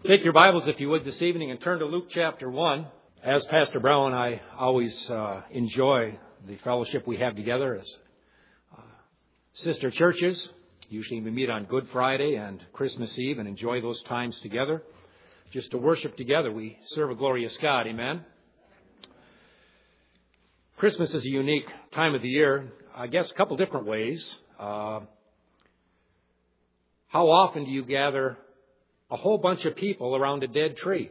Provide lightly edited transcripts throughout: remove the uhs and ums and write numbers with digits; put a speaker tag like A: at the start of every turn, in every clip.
A: Take your Bibles, if you would, this evening and turn to Luke chapter 1. As Pastor Brown and I always enjoy the fellowship we have together as sister churches. Usually we meet on Good Friday and Christmas Eve and enjoy those times together. Just to worship together. We serve a glorious God. Amen. Christmas is a unique time of the year. I guess a couple different ways. How often do you gather a whole bunch of people around a dead tree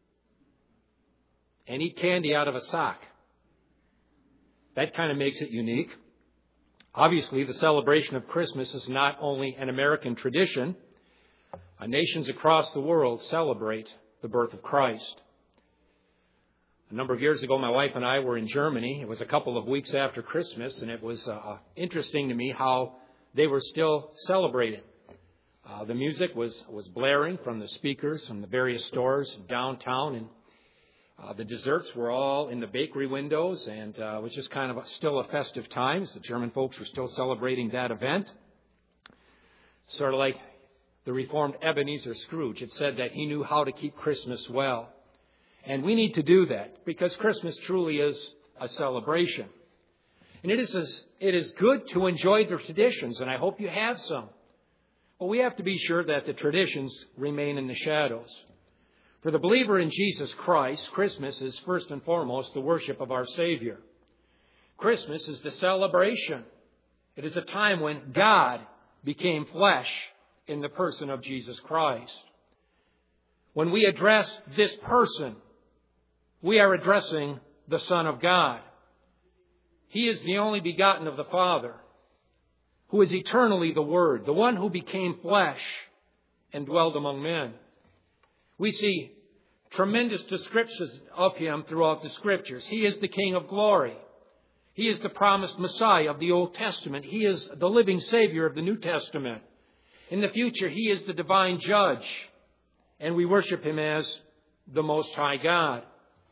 A: and eat candy out of a sock? That kind of makes it unique. Obviously, the celebration of Christmas is not only an American tradition. Nations across the world celebrate the birth of Christ. A number of years ago, my wife and I were in Germany. It was a couple of weeks after Christmas, and it was interesting to me how they were still celebrating. The music was blaring from the speakers from the various stores downtown, and the desserts were all in the bakery windows, and it was just kind of still a festive time. The German folks were still celebrating that event. Sort of like the Reformed Ebenezer Scrooge. It said that he knew how to keep Christmas well. And we need to do that because Christmas truly is a celebration. And it is good to enjoy the traditions, and I hope you have some. But we have to be sure that the traditions remain in the shadows. For the believer in Jesus Christ, Christmas is first and foremost the worship of our Savior. Christmas is the celebration. It is a time when God became flesh in the person of Jesus Christ. When we address this person, we are addressing the Son of God. He is the only begotten of the Father, who is eternally the Word, the one who became flesh and dwelled among men. We see tremendous descriptions of Him throughout the Scriptures. He is the King of glory. He is the promised Messiah of the Old Testament. He is the living Savior of the New Testament. In the future, He is the divine judge, and we worship Him as the Most High God.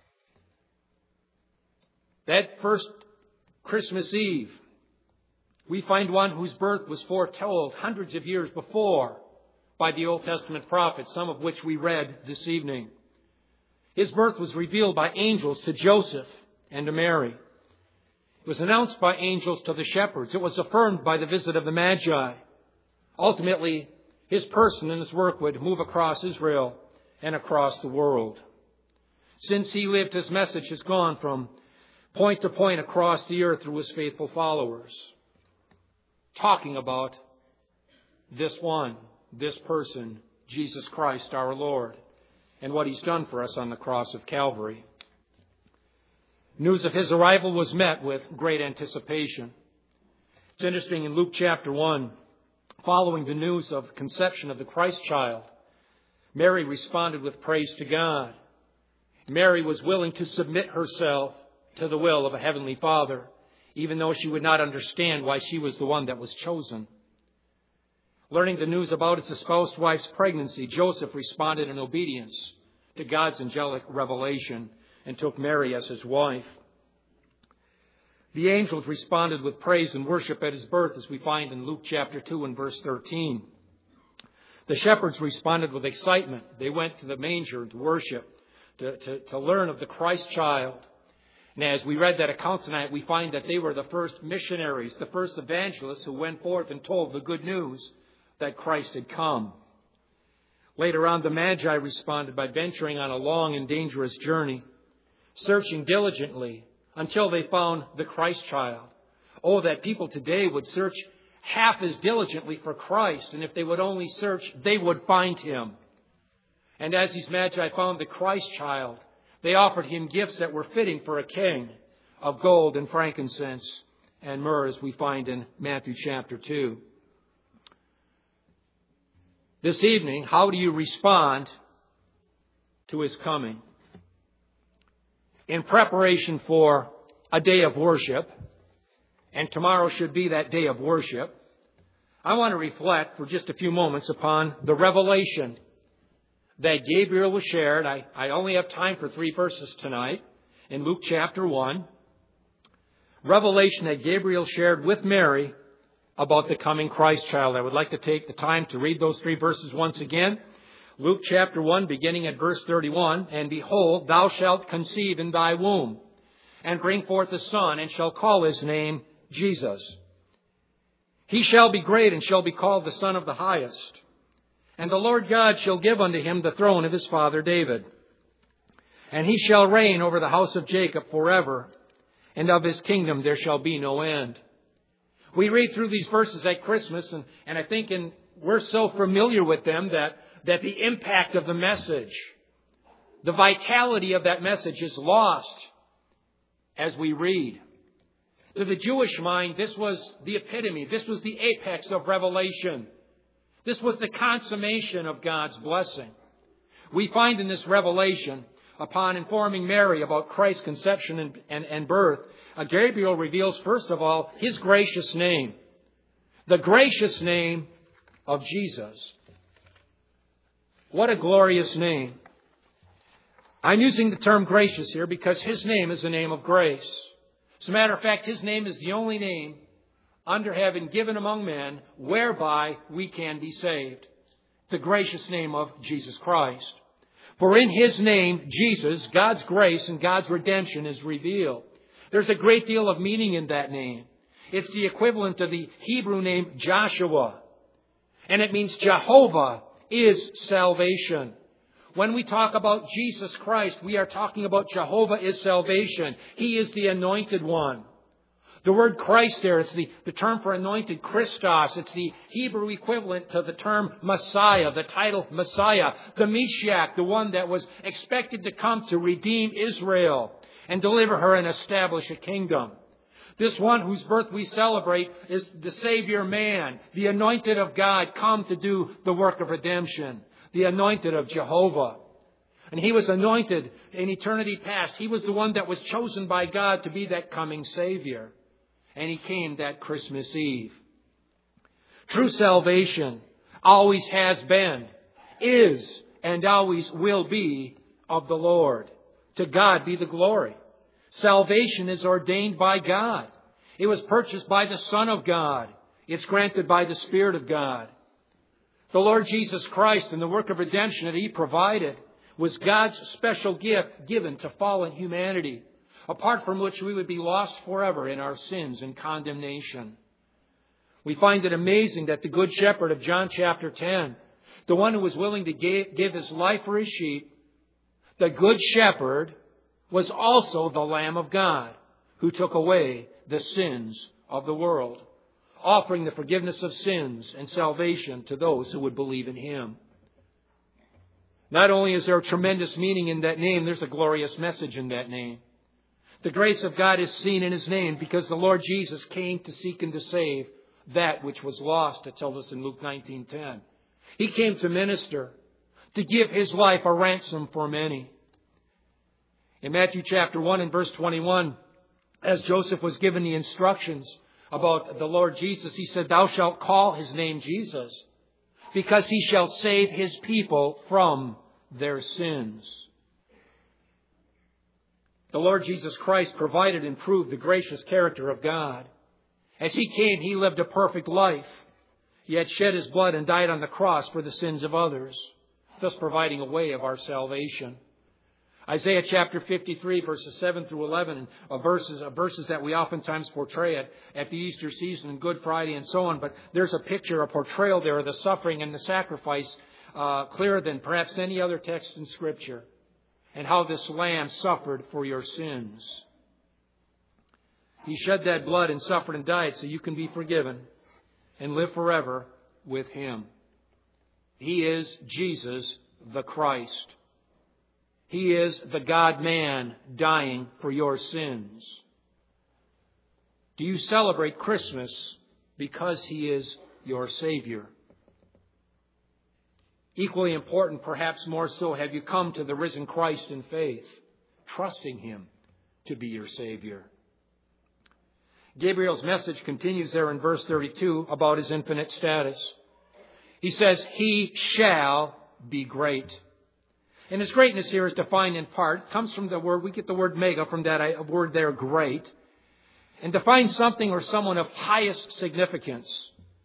A: That first Christmas Eve, we find one whose birth was foretold hundreds of years before by the Old Testament prophets, some of which we read this evening. His birth was revealed by angels to Joseph and to Mary. It was announced by angels to the shepherds. It was affirmed by the visit of the Magi. Ultimately, His person and His work would move across Israel and across the world. Since He lived, His message has gone from point to point across the earth through His faithful followers, talking about this one, this person, Jesus Christ our Lord, and what He's done for us on the cross of Calvary. News of His arrival was met with great anticipation. It's interesting, in Luke chapter 1, following the news of conception of the Christ child, Mary responded with praise to God. Mary was willing to submit herself to the will of a heavenly Father, even though she would not understand why she was the one that was chosen. Learning the news about his espoused wife's pregnancy, Joseph responded in obedience to God's angelic revelation and took Mary as his wife. The angels responded with praise and worship at His birth, as we find in Luke chapter 2 and verse 13. The shepherds responded with excitement. They went to the manger to worship, to learn of the Christ child. And as we read that account tonight, we find that they were the first missionaries, the first evangelists who went forth and told the good news that Christ had come. Later on, the Magi responded by venturing on a long and dangerous journey, searching diligently until they found the Christ child. Oh, that people today would search half as diligently for Christ, and if they would only search, they would find Him. And as these Magi found the Christ child, they offered Him gifts that were fitting for a king, of gold and frankincense and myrrh, as we find in Matthew chapter 2. This evening, how do you respond to His coming? In preparation for a day of worship, and tomorrow should be that day of worship, I want to reflect for just a few moments upon the revelation that Gabriel was shared. I only have time for 3 verses tonight in Luke chapter 1. Revelation that Gabriel shared with Mary about the coming Christ child. I would like to take the time to read those 3 verses once again. Luke chapter 1, beginning at verse 31, "And behold, thou shalt conceive in thy womb, and bring forth a son, and shall call his name Jesus. He shall be great, and shall be called the Son of the Highest. And the Lord God shall give unto him the throne of his father David. And he shall reign over the house of Jacob forever, and of his kingdom there shall be no end." We read through these verses at Christmas, and I think we're so familiar with them that the impact of the message, the vitality of that message is lost as we read. To the Jewish mind, this was the epitome. This was the apex of revelation. This was the consummation of God's blessing. We find in this revelation, upon informing Mary about Christ's conception and birth, Gabriel reveals, first of all, his gracious name. The gracious name of Jesus. What a glorious name. I'm using the term gracious here because his name is the name of grace. As a matter of fact, his name is the only name under heaven given among men whereby we can be saved. The gracious name of Jesus Christ. For in his name, Jesus, God's grace and God's redemption is revealed. There's a great deal of meaning in that name. It's the equivalent of the Hebrew name Joshua. And it means Jehovah is salvation. When we talk about Jesus Christ, we are talking about Jehovah is salvation. He is the anointed one. The word Christ there, it's the term for anointed, Christos. It's the Hebrew equivalent to the term Messiah, the title Messiah. The Mashiach, the one that was expected to come to redeem Israel and deliver her and establish a kingdom. This one whose birth we celebrate is the Savior man, the anointed of God, come to do the work of redemption, the anointed of Jehovah. And he was anointed in eternity past. He was the one that was chosen by God to be that coming Savior. And he came that Christmas Eve. True salvation always has been, is, and always will be of the Lord. To God be the glory. Salvation is ordained by God. It was purchased by the Son of God. It's granted by the Spirit of God. The Lord Jesus Christ and the work of redemption that he provided was God's special gift given to fallen humanity, apart from which we would be lost forever in our sins and condemnation. We find it amazing that the Good Shepherd of John chapter 10, the one who was willing to give his life for his sheep, the Good Shepherd was also the Lamb of God who took away the sins of the world, offering the forgiveness of sins and salvation to those who would believe in him. Not only is there a tremendous meaning in that name, there's a glorious message in that name. The grace of God is seen in his name because the Lord Jesus came to seek and to save that which was lost. It tells us in Luke 19:10. He came to minister, to give his life a ransom for many. In Matthew chapter 1 and verse 21, as Joseph was given the instructions about the Lord Jesus, he said, "Thou shalt call his name Jesus, because he shall save his people from their sins." The Lord Jesus Christ provided and proved the gracious character of God. As he came, he lived a perfect life, yet shed his blood and died on the cross for the sins of others, thus providing a way of our salvation. Isaiah chapter 53, verses 7 through 11, verses that we oftentimes portray at the Easter season and Good Friday and so on. But there's a picture, a portrayal there of the suffering and the sacrifice clearer than perhaps any other text in Scripture, and how this Lamb suffered for your sins. He shed that blood and suffered and died so you can be forgiven and live forever with him. He is Jesus the Christ. He is the God-man dying for your sins. Do you celebrate Christmas because he is your Savior? Equally important, perhaps more so, have you come to the risen Christ in faith, trusting him to be your Savior? Gabriel's message continues there in verse 32 about his infinite status. He says, "He shall be great." And his greatness here is defined in part, comes from the word, we get the word mega from that word there, great, and defines something or someone of highest significance.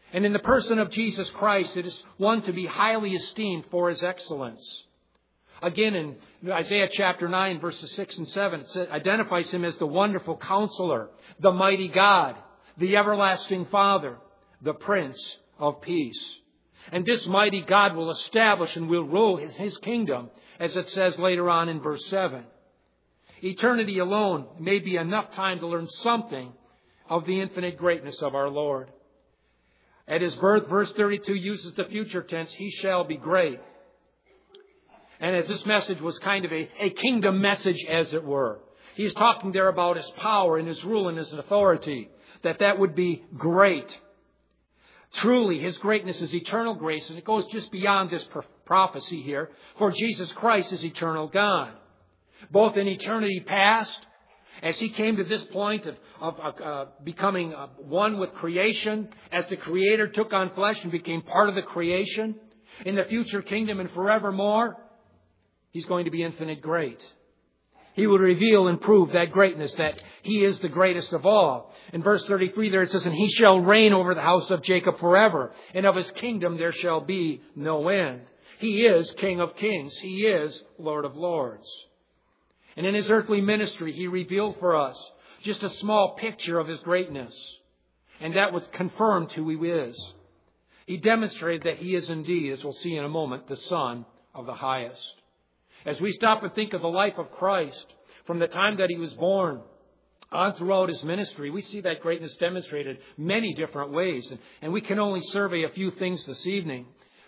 A: And in the person of Jesus Christ, it is one to be highly esteemed for his excellence. Again, in Isaiah chapter 9, verses 6 and 7, it identifies him as the wonderful counselor, the mighty God, the everlasting Father, the Prince of Peace. And this mighty God will establish and will rule his kingdom, as it says later on in verse 7. Eternity alone may be enough time to learn something of the infinite greatness of our Lord. At his birth, verse 32 uses the future tense, he shall be great. And as this message was kind of a kingdom message, as it were, he's talking there about his power and his rule and his authority, that would be great. Truly, his greatness is eternal grace, and it goes just beyond this prophecy here, for Jesus Christ is eternal God. Both in eternity past, as he came to this point of becoming one with creation, as the Creator took on flesh and became part of the creation, in the future kingdom and forevermore, he's going to be infinite great. He will reveal and prove that greatness, that he is the greatest of all. In verse 33 there it says, and he shall reign over the house of Jacob forever, and of his kingdom there shall be no end. He is King of kings. He is Lord of lords. And in his earthly ministry, he revealed for us just a small picture of his greatness. And that was confirmed who he is. He demonstrated that he is indeed, as we'll see in a moment, the Son of the highest. As we stop and think of the life of Christ, from the time that he was born on throughout his ministry, we see that greatness demonstrated many different ways. And we can only survey a few things this evening.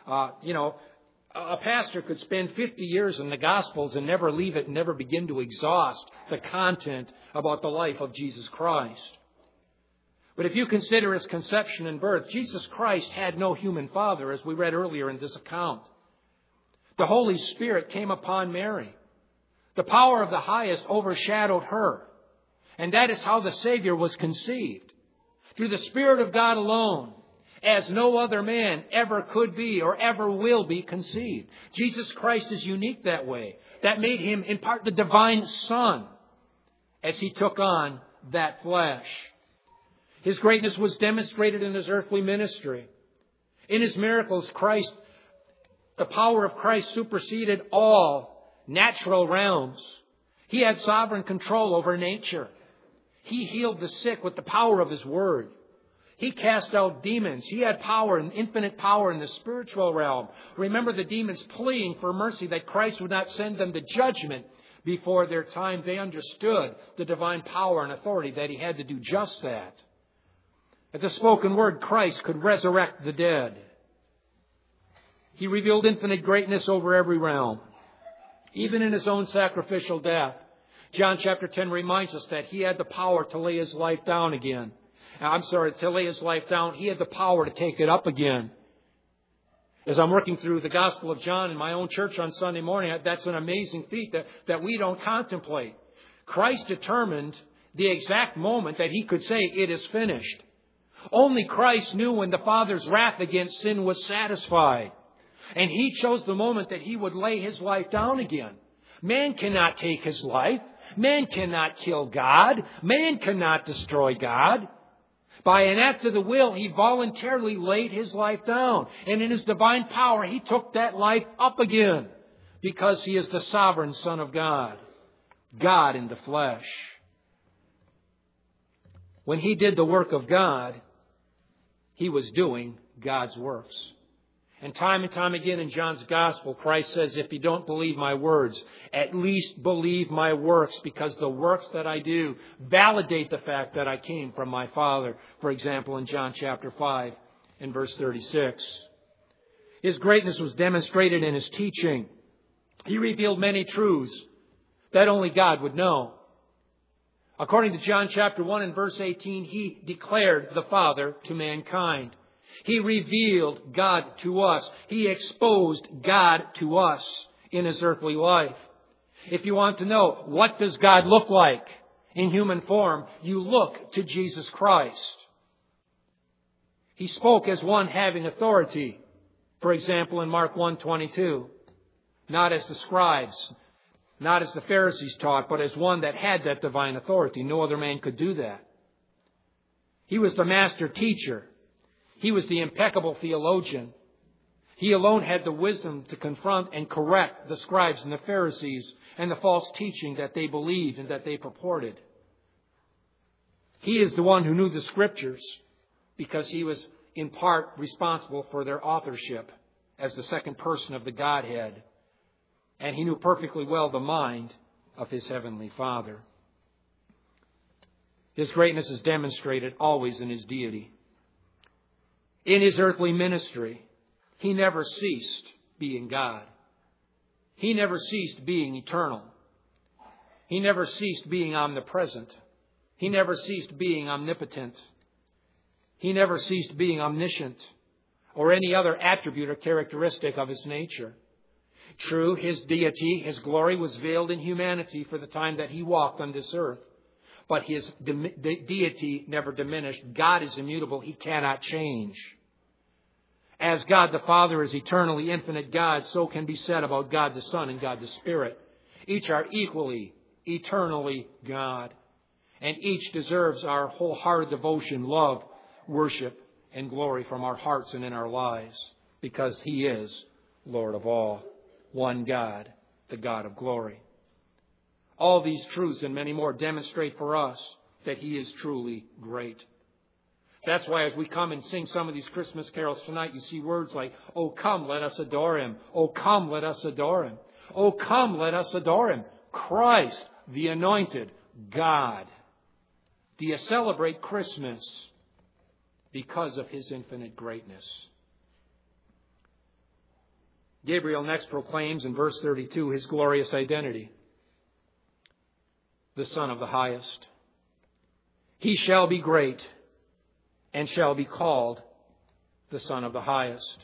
A: A pastor could spend 50 years in the Gospels and never leave it and never begin to exhaust the content about the life of Jesus Christ. But if you consider his conception and birth, Jesus Christ had no human father, as we read earlier in this account. The Holy Spirit came upon Mary. The power of the highest overshadowed her. And that is how the Savior was conceived. Through the Spirit of God alone, as no other man ever could be or ever will be conceived. Jesus Christ is unique that way. That made him in part the divine Son as he took on that flesh. His greatness was demonstrated in his earthly ministry. In his miracles, the power of Christ superseded all natural realms. He had sovereign control over nature. He healed the sick with the power of his word. He cast out demons. He had power and infinite power in the spiritual realm. Remember the demons pleading for mercy that Christ would not send them to judgment before their time. They understood the divine power and authority that he had to do just that. At the spoken word, Christ could resurrect the dead. He revealed infinite greatness over every realm, even in his own sacrificial death. John chapter 10 reminds us that he had the power to lay his life down again. To lay his life down. He had the power to take it up again. As I'm working through the Gospel of John in my own church on Sunday morning, that's an amazing feat that we don't contemplate. Christ determined the exact moment that he could say, it is finished. Only Christ knew when the Father's wrath against sin was satisfied. And he chose the moment that he would lay his life down again. Man cannot take his life. Man cannot kill God. Man cannot destroy God. By an act of the will, he voluntarily laid his life down. And in his divine power, he took that life up again. Because he is the sovereign Son of God. God in the flesh. When he did the work of God, he was doing God's works. And time again in John's Gospel, Christ says, if you don't believe my words, at least believe my works, because the works that I do validate the fact that I came from my Father. For example, in John chapter 5 and verse 36. His greatness was demonstrated in his teaching. He revealed many truths that only God would know. According to John chapter 1 and verse 18, he declared the Father to mankind. He revealed God to us. He exposed God to us in his earthly life. If you want to know what does God look like in human form, you look to Jesus Christ. He spoke as one having authority. For example, in Mark 1:22, not as the scribes, not as the Pharisees taught, but as one that had that divine authority. No other man could do that. He was the master teacher. He was the impeccable theologian. He alone had the wisdom to confront and correct the scribes and the Pharisees and the false teaching that they believed and that they purported. He is the one who knew the Scriptures because he was in part responsible for their authorship as the second person of the Godhead. And he knew perfectly well the mind of his heavenly Father. His greatness is demonstrated always in his deity. In his earthly ministry, he never ceased being God. He never ceased being eternal. He never ceased being omnipresent. He never ceased being omnipotent. He never ceased being omniscient or any other attribute or characteristic of his nature. True, his deity, his glory was veiled in humanity for the time that he walked on this earth. But his deity never diminished. God is immutable. He cannot change. As God the Father is eternally infinite God, so can be said about God the Son and God the Spirit. Each are equally, eternally God. And each deserves our wholehearted devotion, love, worship, and glory from our hearts and in our lives. Because He is Lord of all. One God, the God of glory. All these truths and many more demonstrate for us that He is truly great. That's why as we come and sing some of these Christmas carols tonight, you see words like, "Oh, come, let us adore Him. Oh, come, let us adore Him. Oh, come, let us adore Him. Christ, the anointed God." Do you celebrate Christmas because of His infinite greatness? Gabriel next proclaims in verse 32 His glorious identity. The Son of the Highest. He shall be great and shall be called the Son of the Highest.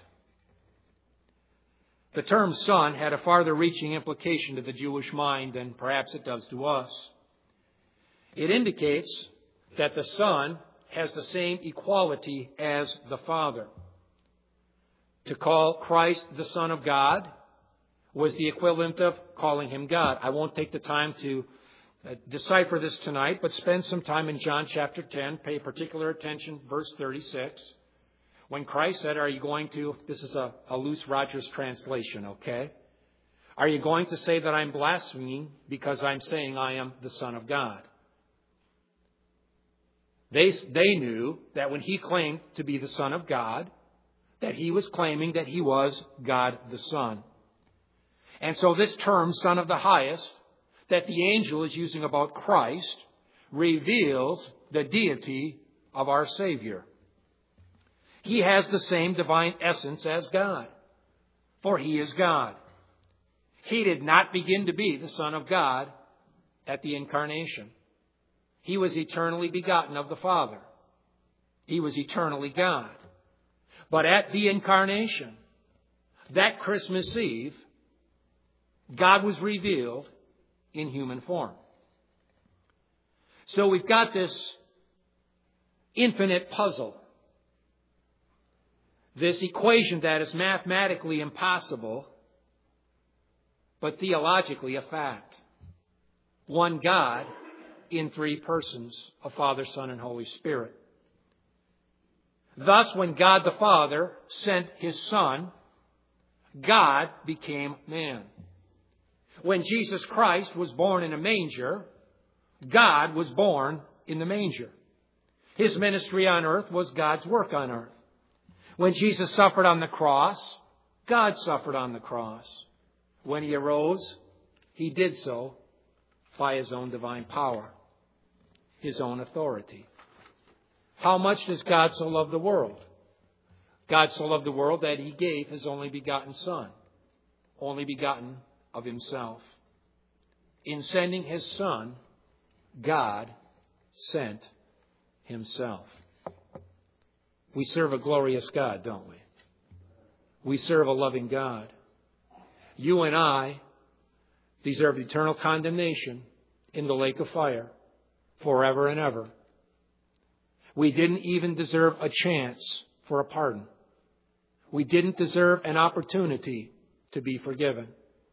A: The term Son had a farther reaching implication to the Jewish mind than perhaps it does to us. It indicates that the Son has the same equality as the Father. To call Christ the Son of God was the equivalent of calling Him God. I won't take the time to decipher this tonight, but spend some time in John chapter 10. Pay particular attention, verse 36. When Christ said, are you going to, this is a loose Rogers translation, okay? Are you going to say that I'm blaspheming because I'm saying I am the Son of God? They knew that when He claimed to be the Son of God, that He was claiming that He was God the Son. And so this term, Son of the Highest, that the angel is using about Christ, reveals the deity of our Savior. He has the same divine essence as God, for He is God. He did not begin to be the Son of God at the incarnation. He was eternally begotten of the Father. He was eternally God. But at the incarnation, that Christmas Eve, God was revealed in human form. So we've got this infinite puzzle, this equation that is mathematically impossible, but theologically a fact. One God in three persons, of Father, Son, and Holy Spirit. Thus, when God the Father sent His Son, God became man. When Jesus Christ was born in a manger, God was born in the manger. His ministry on earth was God's work on earth. When Jesus suffered on the cross, God suffered on the cross. When He arose, He did so by His own divine power, His own authority. How much does God so love the world? God so loved the world that He gave His only begotten Son, only begotten of Himself. In sending His Son, God sent Himself. We serve a glorious God, don't we? We serve a loving God. You and I deserve eternal condemnation in the lake of fire forever and ever. We didn't even deserve a chance for a pardon. We didn't deserve an opportunity to be forgiven.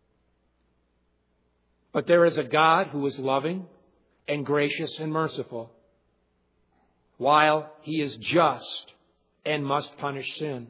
A: But there is a God who is loving and gracious and merciful, while He is just and must punish sin.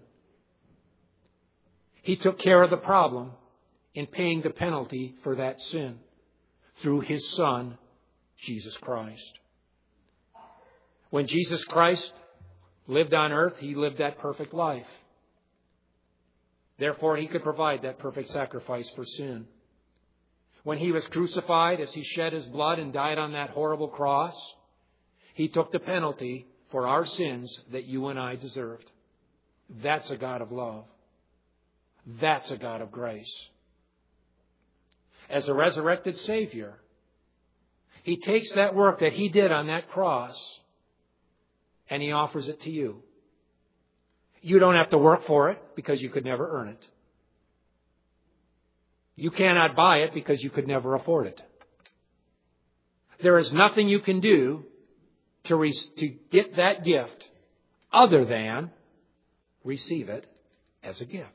A: He took care of the problem in paying the penalty for that sin through His Son, Jesus Christ. When Jesus Christ lived on earth, He lived that perfect life. Therefore, He could provide that perfect sacrifice for sin. When He was crucified, as He shed His blood and died on that horrible cross, He took the penalty for our sins that you and I deserved. That's a God of love. That's a God of grace. As a resurrected Savior, He takes that work that He did on that cross and He offers it to you. You don't have to work for it because you could never earn it. You cannot buy it because you could never afford it. There is nothing you can do to get that gift other than receive it as a gift.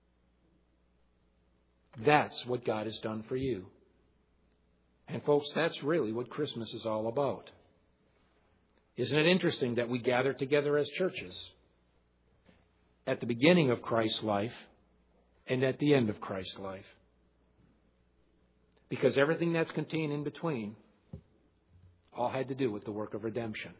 A: That's what God has done for you. And folks, that's really what Christmas is all about. Isn't it interesting that we gather together as churches at the beginning of Christ's life and at the end of Christ's life? Because everything that's contained in between all had to do with the work of redemption.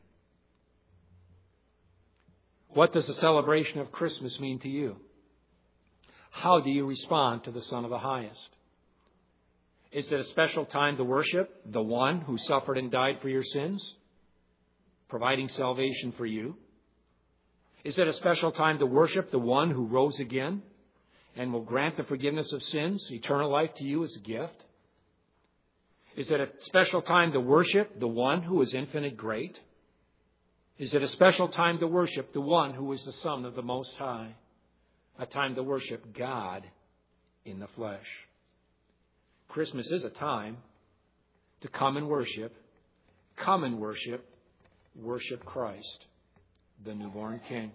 A: What does the celebration of Christmas mean to you? How do you respond to the Son of the Highest? Is it a special time to worship the one who suffered and died for your sins, providing salvation for you? Is it a special time to worship the one who rose again and will grant the forgiveness of sins, eternal life to you as a gift? Is it a special time to worship the one who is infinite great? Is it a special time to worship the one who is the Son of the Most High? A time to worship God in the flesh. Christmas is a time to come and worship. Come and worship. Worship Christ, the newborn King.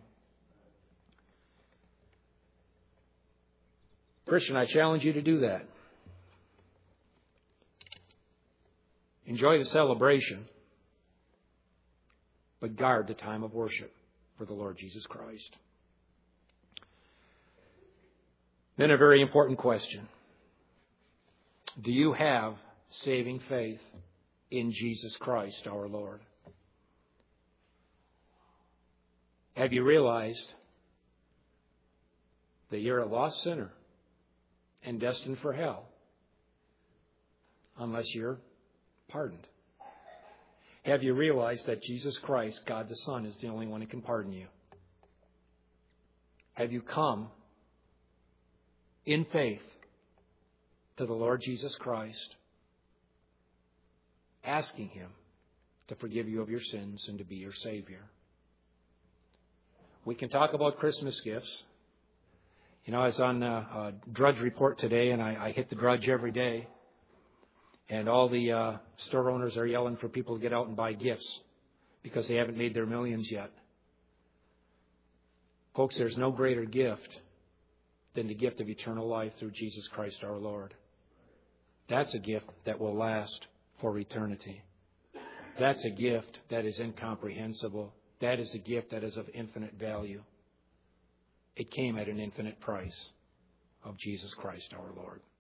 A: Christian, I challenge you to do that. Enjoy the celebration, but guard the time of worship for the Lord Jesus Christ. Then a very important question. Do you have saving faith in Jesus Christ, our Lord? Have you realized that you're a lost sinner and destined for hell unless you're pardoned? Have you realized that Jesus Christ, God the Son, is the only one who can pardon you? Have you come in faith to the Lord Jesus Christ, asking Him to forgive you of your sins and to be your Savior? We can talk about Christmas gifts. You know, I was on a Drudge Report today, and I hit the Drudge every day. And all the store owners are yelling for people to get out and buy gifts because they haven't made their millions yet. Folks, there's no greater gift than the gift of eternal life through Jesus Christ our Lord. That's a gift that will last for eternity. That's a gift that is incomprehensible. That is a gift that is of infinite value. It came at an infinite price of Jesus Christ our Lord.